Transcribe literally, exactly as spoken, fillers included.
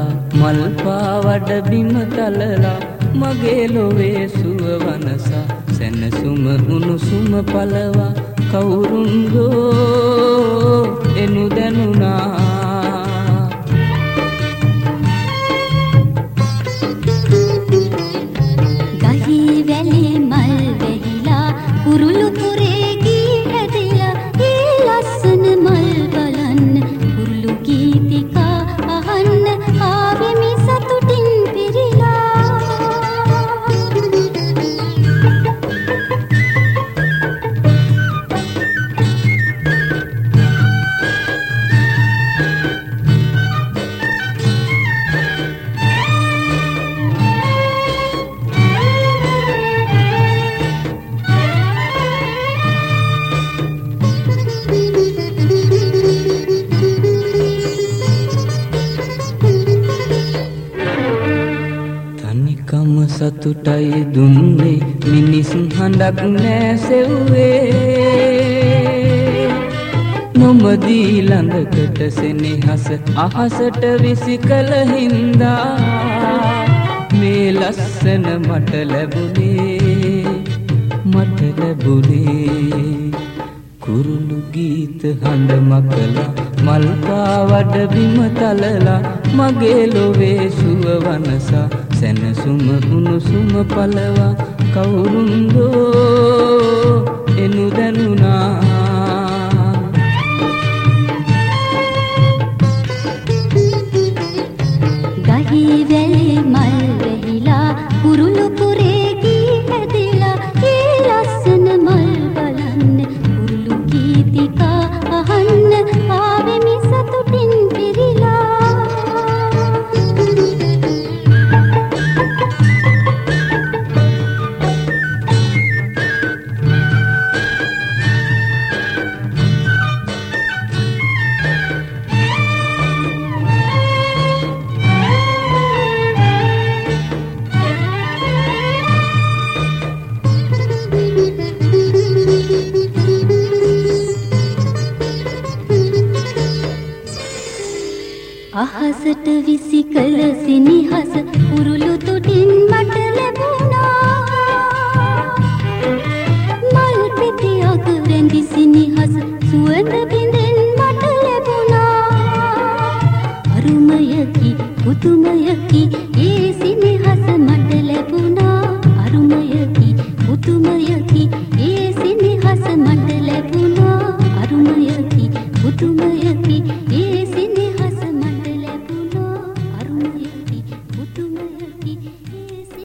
මල් පාවඩ බිම තලලා මගේ ලොවේ සුව වනසා සැනසුම උණුසුම පලවා කවුරුන්දෝ එනු දැනුණා ගහේ වැලේ මල් වැහිලා කුරුළු පුරේ ගී හැදිලා ඒ ලස්සන මල් බලන්න කුරුළු ගීතිකා අහන්න ආවේ මේ සතුටින් පිරීලා සතුටයි දුන්නේ මිනිස් හඬක් නැසෙව්වේ නොමදී ළඟකට සෙනෙහස අහසට විසිකල හින්දා මේ ලස්සන මට ලැබුණේ මට ලැබුණේ කුරුළු ගීත හඬ මකලා මල් පාවඩ බිම තලලා මගේ ලොවේ සුව වනසා සැනසුම උණුසුම පලවා කවුරුන්දෝ එනු දැනුණා ගහේ වැලේ මල් වැහිලා කුරුළු පුරේ ගී හැදිලා ඒ ලස්සන මල් බලන්න කුරුළු ගීතිකා අහන්න ආවේ මේ සතුටින් පිරීලා අහසට විසිකල සිනිහස කුරුළු තුටින් මට ලැබුණා මල් පෙති අග වැඳි සිනිහස සුවඳ බිඳෙන් මට ලැබුණා අරුමයකි පුතුමයකි ඒ සිනිහස මට ලැබුණා අරුමයකි පුතුමයකි ඒ සිනිහස මට ලැබුණා අරුමයකි පුතුමයකි